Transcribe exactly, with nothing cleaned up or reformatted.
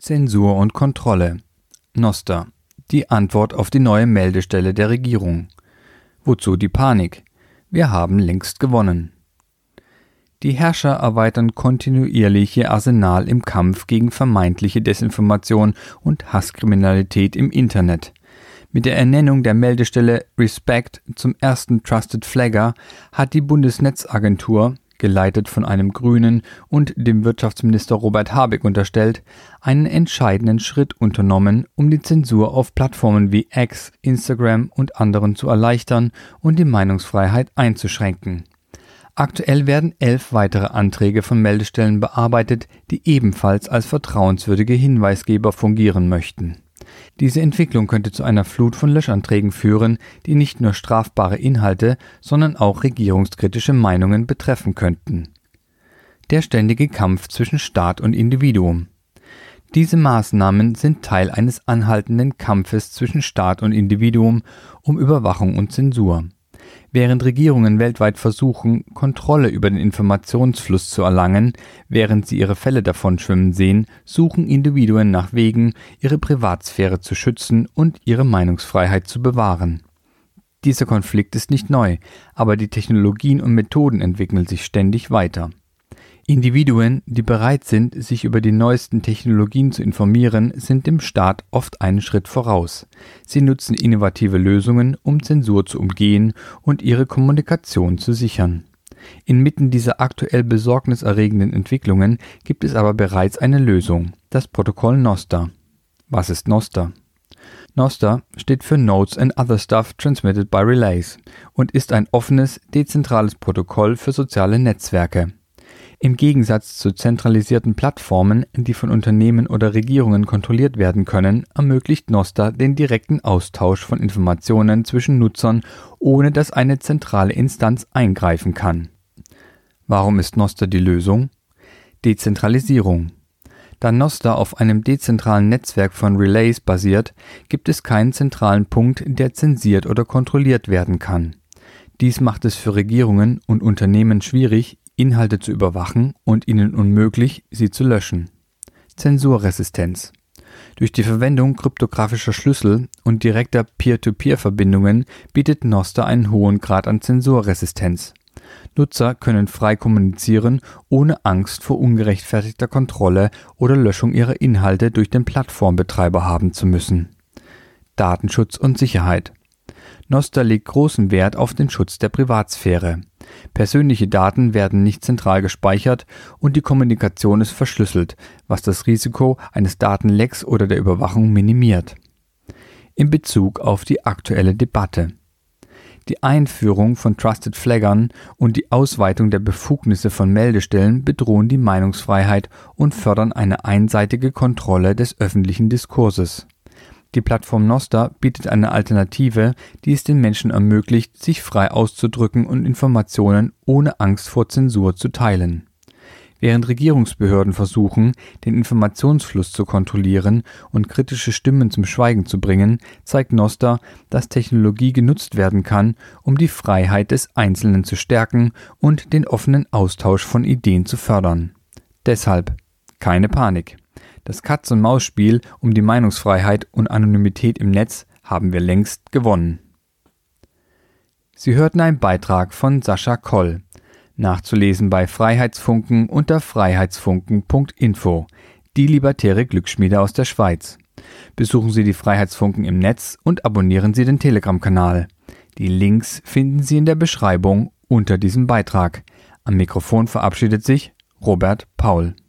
Zensur und Kontrolle. Nostr. Die Antwort auf die neue Meldestelle der Regierung. Wozu die Panik? Wir haben längst gewonnen. Die Herrscher erweitern kontinuierlich ihr Arsenal im Kampf gegen vermeintliche Desinformation und Hasskriminalität im Internet. Mit der Ernennung der Meldestelle Respect zum ersten Trusted Flagger hat die Bundesnetzagentur, geleitet von einem Grünen und dem Wirtschaftsminister Robert Habeck unterstellt, einen entscheidenden Schritt unternommen, um die Zensur auf Plattformen wie X, Instagram und anderen zu erleichtern und die Meinungsfreiheit einzuschränken. Aktuell werden elf weitere Anträge von Meldestellen bearbeitet, die ebenfalls als vertrauenswürdige Hinweisgeber fungieren möchten. Diese Entwicklung könnte zu einer Flut von Löschanträgen führen, die nicht nur strafbare Inhalte, sondern auch regierungskritische Meinungen betreffen könnten. Der ständige Kampf zwischen Staat und Individuum. Diese Maßnahmen sind Teil eines anhaltenden Kampfes zwischen Staat und Individuum um Überwachung und Zensur. Während Regierungen weltweit versuchen, Kontrolle über den Informationsfluss zu erlangen, während sie ihre Fälle davonschwimmen sehen, suchen Individuen nach Wegen, ihre Privatsphäre zu schützen und ihre Meinungsfreiheit zu bewahren. Dieser Konflikt ist nicht neu, aber die Technologien und Methoden entwickeln sich ständig weiter. Individuen, die bereit sind, sich über die neuesten Technologien zu informieren, sind dem Staat oft einen Schritt voraus. Sie nutzen innovative Lösungen, um Zensur zu umgehen und ihre Kommunikation zu sichern. Inmitten dieser aktuell besorgniserregenden Entwicklungen gibt es aber bereits eine Lösung, das Protokoll Nostr. Was ist Nostr? Nostr steht für Nodes and Other Stuff Transmitted by Relays und ist ein offenes, dezentrales Protokoll für soziale Netzwerke. Im Gegensatz zu zentralisierten Plattformen, die von Unternehmen oder Regierungen kontrolliert werden können, ermöglicht Nostr den direkten Austausch von Informationen zwischen Nutzern, ohne dass eine zentrale Instanz eingreifen kann. Warum ist Nostr die Lösung? Dezentralisierung. Da Nostr auf einem dezentralen Netzwerk von Relays basiert, gibt es keinen zentralen Punkt, der zensiert oder kontrolliert werden kann. Dies macht es für Regierungen und Unternehmen schwierig, Inhalte zu überwachen und ihnen unmöglich, sie zu löschen. Zensurresistenz. Durch die Verwendung kryptografischer Schlüssel und direkter Peer-to-Peer-Verbindungen bietet Nostr einen hohen Grad an Zensurresistenz. Nutzer können frei kommunizieren, ohne Angst vor ungerechtfertigter Kontrolle oder Löschung ihrer Inhalte durch den Plattformbetreiber haben zu müssen. Datenschutz und Sicherheit. Nostr legt großen Wert auf den Schutz der Privatsphäre. Persönliche Daten werden nicht zentral gespeichert und die Kommunikation ist verschlüsselt, was das Risiko eines Datenlecks oder der Überwachung minimiert. In Bezug auf die aktuelle Debatte. Die Einführung von Trusted Flaggern und die Ausweitung der Befugnisse von Meldestellen bedrohen die Meinungsfreiheit und fördern eine einseitige Kontrolle des öffentlichen Diskurses. Die Plattform Nostr bietet eine Alternative, die es den Menschen ermöglicht, sich frei auszudrücken und Informationen ohne Angst vor Zensur zu teilen. Während Regierungsbehörden versuchen, den Informationsfluss zu kontrollieren und kritische Stimmen zum Schweigen zu bringen, zeigt Nostr, dass Technologie genutzt werden kann, um die Freiheit des Einzelnen zu stärken und den offenen Austausch von Ideen zu fördern. Deshalb keine Panik. Das Katz-und-Maus-Spiel um die Meinungsfreiheit und Anonymität im Netz haben wir längst gewonnen. Sie hörten einen Beitrag von Sascha Koll. Nachzulesen bei Freiheitsfunken unter freiheitsfunken punkt info, die libertäre Glücksschmiede aus der Schweiz. Besuchen Sie die Freiheitsfunken im Netz und abonnieren Sie den Telegram-Kanal. Die Links finden Sie in der Beschreibung unter diesem Beitrag. Am Mikrofon verabschiedet sich Robert Paul.